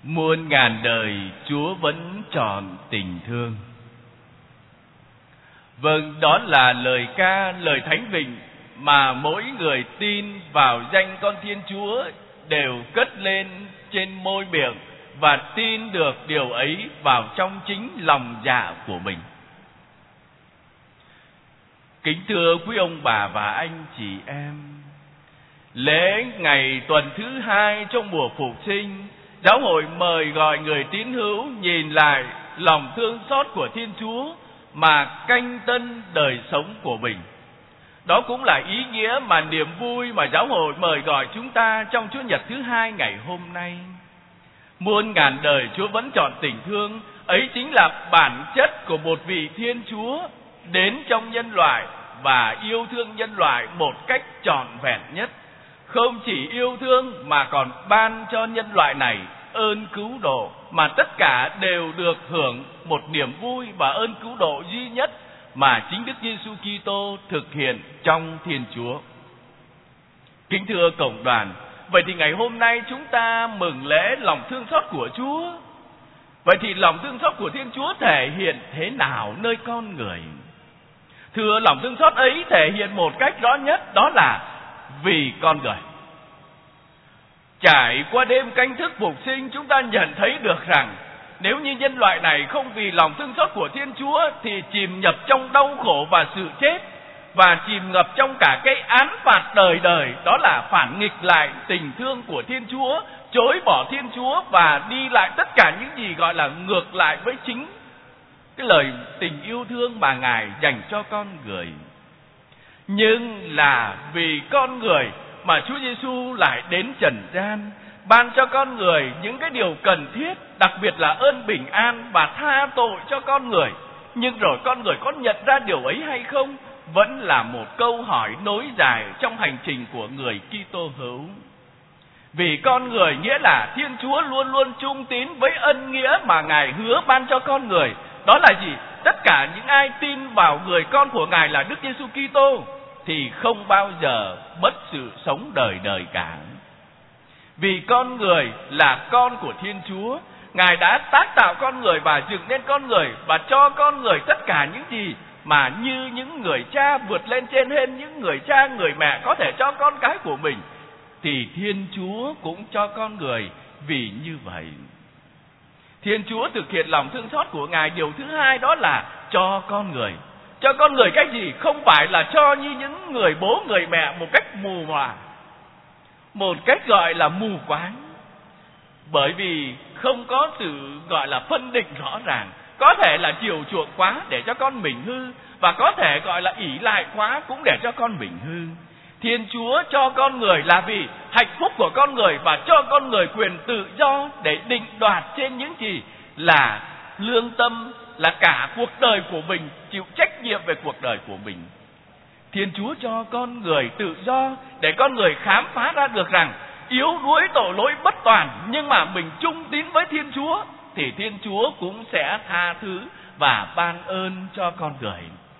Muôn ngàn đời Chúa vẫn trọn tình thương. Vâng, đó là lời ca, lời thánh vịnh mà mỗi người tin vào danh con Thiên Chúa đều cất lên trên môi miệng và tin được điều ấy vào trong chính lòng dạ của mình. Kính thưa quý ông bà và anh chị em, lễ ngày tuần thứ 2 trong mùa phục sinh, giáo hội mời gọi người tín hữu nhìn lại lòng thương xót của Thiên Chúa mà canh tân đời sống của mình. Đó cũng là ý nghĩa mà niềm vui mà giáo hội mời gọi chúng ta trong Chúa Nhật thứ 2 ngày hôm nay. Muôn ngàn đời Chúa vẫn trọn tình thương, ấy chính là bản chất của một vị Thiên Chúa đến trong nhân loại và yêu thương nhân loại một cách trọn vẹn nhất. Không chỉ yêu thương mà còn ban cho nhân loại này ơn cứu độ, mà tất cả đều được hưởng một niềm vui và ơn cứu độ duy nhất mà chính Đức Giêsu Kitô thực hiện trong Thiên Chúa. Kính thưa cộng đoàn, vậy thì ngày hôm nay chúng ta mừng lễ lòng thương xót của Chúa. Vậy thì lòng thương xót của Thiên Chúa thể hiện thế nào nơi con người? Thưa, lòng thương xót ấy thể hiện một cách rõ nhất, đó là vì con người. Trải qua đêm canh thức phục sinh, chúng ta nhận thấy được rằng nếu như nhân loại này không vì lòng thương xót của Thiên Chúa thì chìm nhập trong đau khổ và sự chết, và chìm ngập trong cả cái án phạt đời đời, đó là phản nghịch lại tình thương của Thiên Chúa, chối bỏ Thiên Chúa và đi lại tất cả những gì gọi là ngược lại với chính cái lời tình yêu thương mà Ngài dành cho con người. Nhưng là vì con người mà Chúa Giêsu lại đến trần gian, ban cho con người những cái điều cần thiết, đặc biệt là ơn bình an và tha tội cho con người. Nhưng rồi con người có nhận ra điều ấy hay không, vẫn là một câu hỏi nối dài trong hành trình của người Kitô hữu. Vì con người nghĩa là Thiên Chúa luôn luôn trung tín với ân nghĩa mà Ngài hứa ban cho con người. Đó là gì? Tất cả những ai tin vào người con của Ngài là Đức Giêsu Kitô thì không bao giờ mất sự sống đời đời cả. Vì con người là con của Thiên Chúa, Ngài đã tác tạo con người và dựng nên con người và cho con người tất cả những gì mà như những người cha vượt lên trên hết những người cha người mẹ có thể cho con cái của mình, thì Thiên Chúa cũng cho con người vì như vậy. Thiên Chúa thực hiện lòng thương xót của Ngài điều thứ hai, đó là cho con người. Cho con người cái gì? Không phải là cho như những người bố người mẹ một cách mù mòa, một cách gọi là mù quáng, bởi vì không có sự gọi là phân định rõ ràng. Có thể là chiều chuộng quá để cho con mình hư, và có thể gọi là ỷ lại quá cũng để cho con mình hư. Thiên Chúa cho con người là vì hạnh phúc của con người và cho con người quyền tự do để định đoạt trên những gì là lương tâm, là cả cuộc đời của mình, chịu trách nhiệm về cuộc đời của mình. Thiên Chúa cho con người tự do để con người khám phá ra được rằng yếu đuối tội lỗi bất toàn, nhưng mà mình trung tín với Thiên Chúa thì Thiên Chúa cũng sẽ tha thứ và ban ơn cho con người.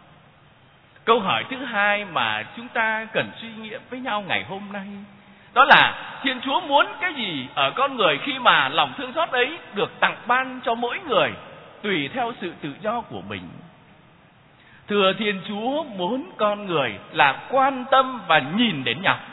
Câu hỏi thứ hai mà chúng ta cần suy nghĩ với nhau ngày hôm nay, đó là Thiên Chúa muốn cái gì ở con người khi mà lòng thương xót ấy được tặng ban cho mỗi người tùy theo sự tự do của mình. Thưa, Thiên Chúa muốn con người là quan tâm và nhìn đến nhau.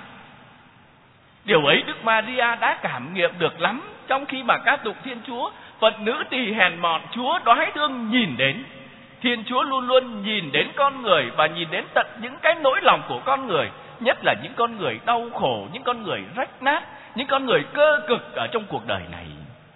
Điều ấy Đức Maria đã cảm nghiệm được lắm trong khi mà ca tụng Thiên Chúa: phận nữ tỳ hèn mọn, Chúa đoái thương nhìn đến. Thiên Chúa luôn luôn nhìn đến con người và nhìn đến tận những cái nỗi lòng của con người, nhất là những con người đau khổ, những con người rách nát, những con người cơ cực ở trong cuộc đời này.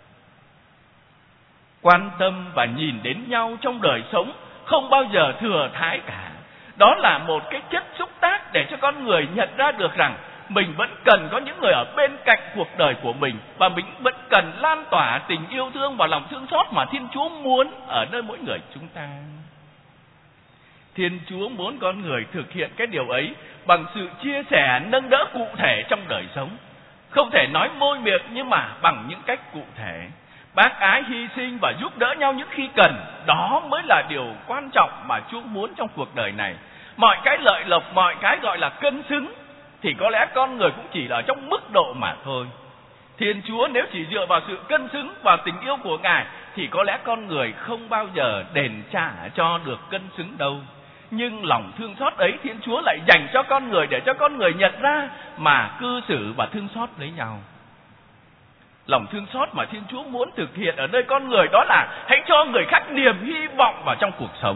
Quan tâm và nhìn đến nhau trong đời sống không bao giờ thừa thãi cả. Đó là một cái chất xúc tác để cho con người nhận ra được rằng mình vẫn cần có những người ở bên cạnh cuộc đời của mình, và mình vẫn cần lan tỏa tình yêu thương và lòng thương xót mà Thiên Chúa muốn ở nơi mỗi người chúng ta. Thiên Chúa muốn con người thực hiện cái điều ấy bằng sự chia sẻ, nâng đỡ cụ thể trong đời sống. Không thể nói môi miệng, nhưng mà bằng những cách cụ thể. Bác ái, hy sinh và giúp đỡ nhau những khi cần, đó mới là điều quan trọng mà Chúa muốn trong cuộc đời này. Mọi cái lợi lộc, mọi cái gọi là cân xứng thì có lẽ con người cũng chỉ là trong mức độ mà thôi. Thiên Chúa nếu chỉ dựa vào sự cân xứng và tình yêu của Ngài thì có lẽ con người không bao giờ đền trả cho được cân xứng đâu. Nhưng lòng thương xót ấy Thiên Chúa lại dành cho con người để cho con người nhận ra mà cư xử và thương xót lấy nhau. Lòng thương xót mà Thiên Chúa muốn thực hiện ở nơi con người đó là hãy cho người khác niềm hy vọng vào trong cuộc sống.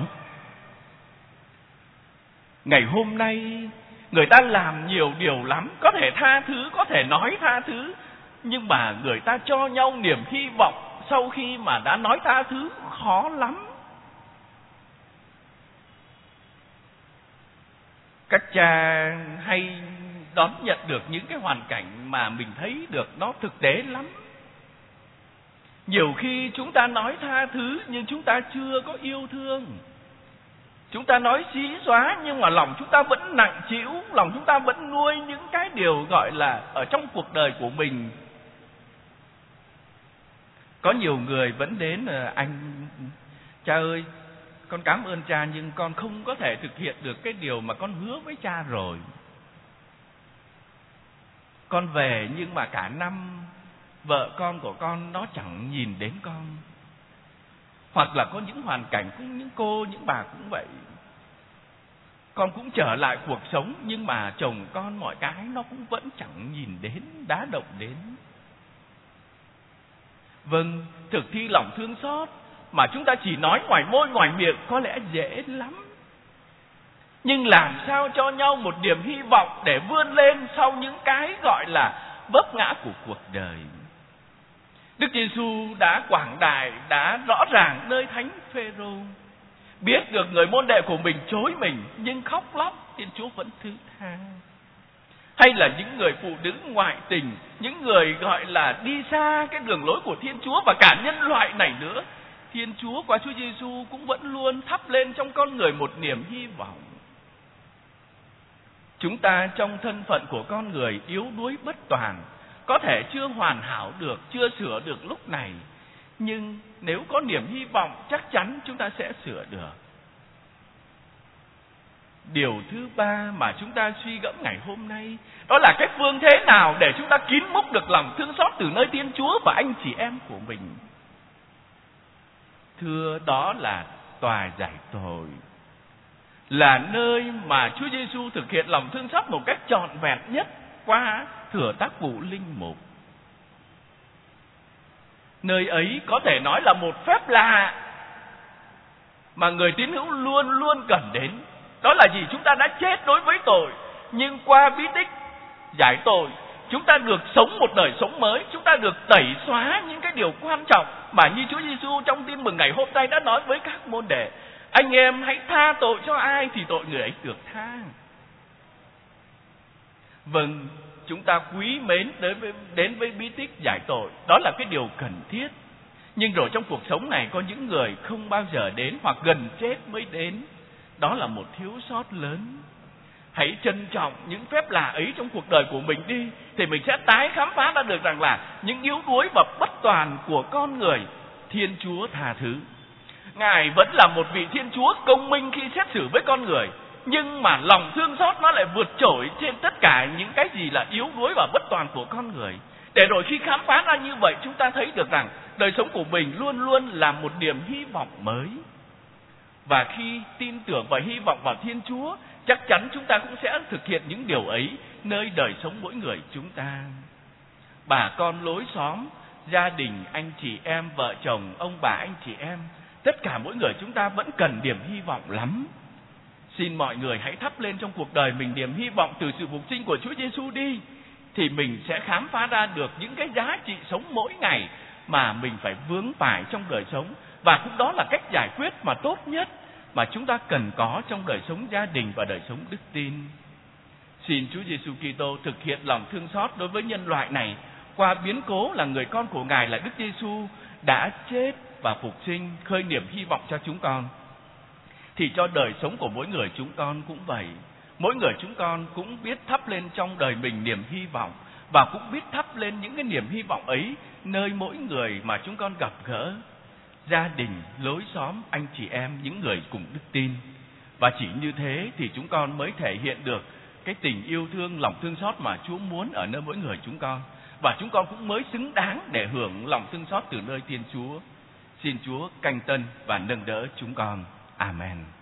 Ngày hôm nay người ta làm nhiều điều lắm, có thể tha thứ, có thể nói tha thứ, nhưng mà người ta cho nhau niềm hy vọng sau khi mà đã nói tha thứ khó lắm. Các cha hay đón nhận được những cái hoàn cảnh mà mình thấy được nó thực tế lắm. Nhiều khi chúng ta nói tha thứ nhưng chúng ta chưa có yêu thương. Chúng ta nói xí xóa nhưng mà lòng chúng ta vẫn nặng trĩu, lòng chúng ta vẫn nuôi những cái điều gọi là ở trong cuộc đời của mình. Có nhiều người vẫn đến anh cha ơi, con cảm ơn cha nhưng con không có thể thực hiện được cái điều mà con hứa với cha rồi. Con về nhưng mà cả năm vợ con của con nó chẳng nhìn đến con. Hoặc là có những hoàn cảnh cũng những cô, những bà cũng vậy. Con cũng trở lại cuộc sống nhưng mà chồng con mọi cái nó cũng vẫn chẳng nhìn đến, đá động đến. Vâng, thực thi lòng thương xót mà chúng ta chỉ nói ngoài môi ngoài miệng có lẽ dễ lắm. Nhưng làm sao cho nhau một niềm hy vọng để vươn lên sau những cái gọi là vấp ngã của cuộc đời. Đức Giêsu đã quảng đại, đã rõ ràng nơi thánh Phêrô, biết được người môn đệ của mình chối mình nhưng khóc lóc, Thiên Chúa vẫn thứ tha. Hay là những người phụ nữ ngoại tình, những người gọi là đi xa cái đường lối của Thiên Chúa và cả nhân loại này nữa, Thiên Chúa qua Chúa Giêsu cũng vẫn luôn thắp lên trong con người một niềm hy vọng. Chúng ta trong thân phận của con người yếu đuối bất toàn, có thể chưa hoàn hảo được, chưa sửa được lúc này, nhưng nếu có niềm hy vọng chắc chắn chúng ta sẽ sửa được. Điều thứ ba mà chúng ta suy gẫm ngày hôm nay đó là cái phương thế nào để chúng ta kín múc được lòng thương xót từ nơi Thiên Chúa và anh chị em của mình. Thưa, đó là tòa giải tội, là nơi mà Chúa Giêsu thực hiện lòng thương xót một cách trọn vẹn nhất qua thừa tác vụ linh mục. Nơi ấy có thể nói là một phép lạ mà người tín hữu luôn luôn cần đến. Đó là gì? Chúng ta đã chết đối với tội, nhưng qua bí tích giải tội, chúng ta được sống một đời sống mới. Chúng ta được tẩy xóa những cái điều quan trọng mà như Chúa Giêsu trong tin mừng ngày hôm nay đã nói với các môn đệ: anh em hãy tha tội cho ai thì tội người ấy được tha. Vâng, chúng ta quý mến đến với bí tích giải tội, đó là cái điều cần thiết. Nhưng rồi trong cuộc sống này có những người không bao giờ đến hoặc gần chết mới đến. Đó là một thiếu sót lớn. Hãy trân trọng những phép lạ ấy trong cuộc đời của mình đi, thì mình sẽ tái khám phá ra được rằng là những yếu đuối và bất toàn của con người, Thiên Chúa tha thứ. Ngài vẫn là một vị Thiên Chúa công minh khi xét xử với con người, nhưng mà lòng thương xót nó lại vượt trội trên tất cả những cái gì là yếu đuối và bất toàn của con người. Để rồi khi khám phá ra như vậy, chúng ta thấy được rằng đời sống của mình luôn luôn là một niềm hy vọng mới. Và khi tin tưởng và hy vọng vào Thiên Chúa, chắc chắn chúng ta cũng sẽ thực hiện những điều ấy nơi đời sống mỗi người chúng ta. Bà con lối xóm, gia đình, anh chị em, vợ chồng, ông bà anh chị em, tất cả mỗi người chúng ta vẫn cần niềm hy vọng lắm. Xin mọi người hãy thắp lên trong cuộc đời mình niềm hy vọng từ sự phục sinh của Chúa Giêsu đi, thì mình sẽ khám phá ra được những cái giá trị sống mỗi ngày mà mình phải vướng phải trong đời sống. Và cũng đó là cách giải quyết mà tốt nhất mà chúng ta cần có trong đời sống gia đình và đời sống đức tin. Xin Chúa Giêsu Kitô thực hiện lòng thương xót đối với nhân loại này qua biến cố là người con của Ngài là Đức Giêsu đã chết và phục sinh, khơi niềm hy vọng cho chúng con. Thì cho đời sống của mỗi người chúng con cũng vậy. Mỗi người chúng con cũng biết thắp lên trong đời mình niềm hy vọng, và cũng biết thắp lên những cái niềm hy vọng ấy nơi mỗi người mà chúng con gặp gỡ, gia đình, lối xóm, anh chị em, những người cùng đức tin. Và chỉ như thế thì chúng con mới thể hiện được cái tình yêu thương, lòng thương xót mà Chúa muốn ở nơi mỗi người chúng con. và chúng con cũng mới xứng đáng để hưởng lòng thương xót từ nơi Thiên Chúa. Xin Chúa canh tân và nâng đỡ chúng con. Amen.